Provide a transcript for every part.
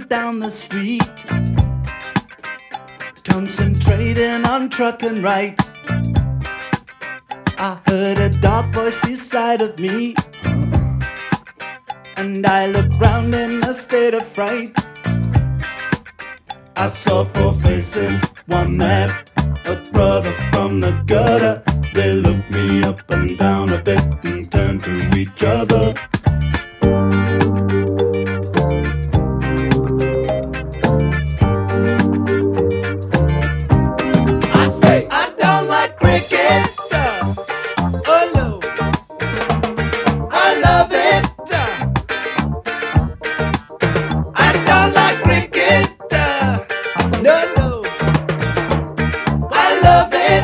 down the street, concentrating on trucking right. I heard a dark voice beside of me, and I looked round in a state of fright. I saw four faces, one mad, a brother from the gutter. They looked me up and down a bit and turned to each other. I say, I don't like cricket. Oh no, I love it. I don't like cricket. No, no, I love it.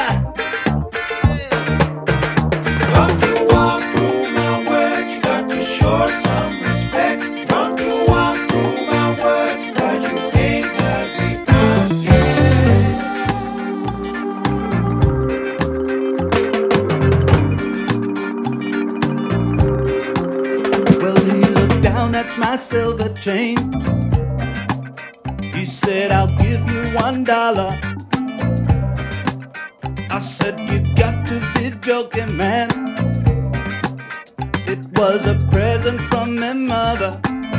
Don't you walk through my words, you got to show some respect. Don't you walk through my words, cause you ain't heard me out yet. Well, he looked down at my silver chain. He said, I'll give you $1. I said, you got to be joking, man. It was a present from my mother.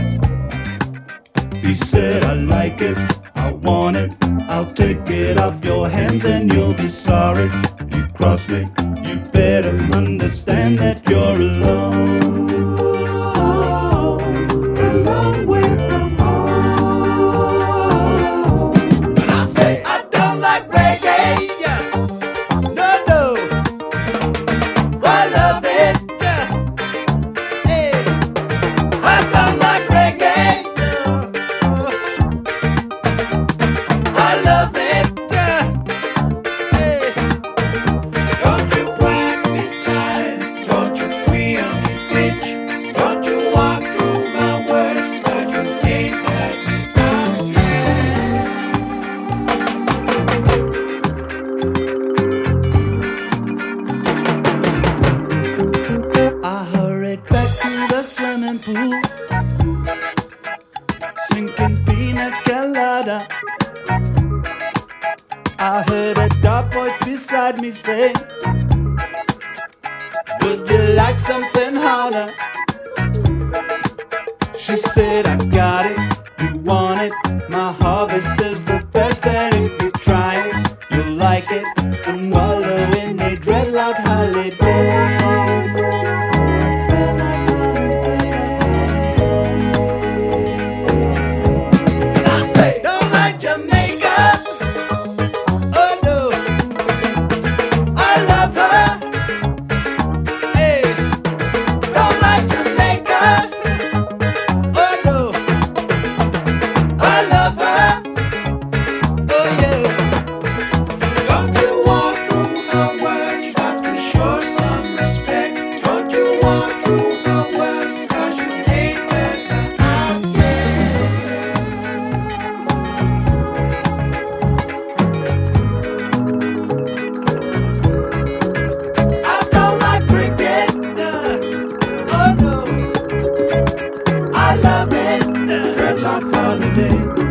He said, I like it, I want it, I'll take it off your hands and you'll be sorry. You cross me, you better understand that you're alone. A long way from home. And I say, I don't like reggae. No, no, I love it. Hey, I don't like reggae. I love it. Hey, Don't you whack me style, don't you queer me bitch. Don't you walk through my words, cause you ain't heard me out I hurried back to the swimming pool, sinking pina colada. I heard a dark voice beside me say, would you like something harder? She said, I got it, you want it. My harvest is the best, and if you try it, you'll like it. And wallow in a dreadlock holiday. And I say, don't like Jamaica. Oh no, I love her. Hey, don't like Jamaica. Oh no, I love her. Oh yeah. Don't you walk through my words, you got to show some respect. Don't you walk through my words, cause you ain't heard me out I don't like cricket. Oh no, I love it. Dreadlock holiday.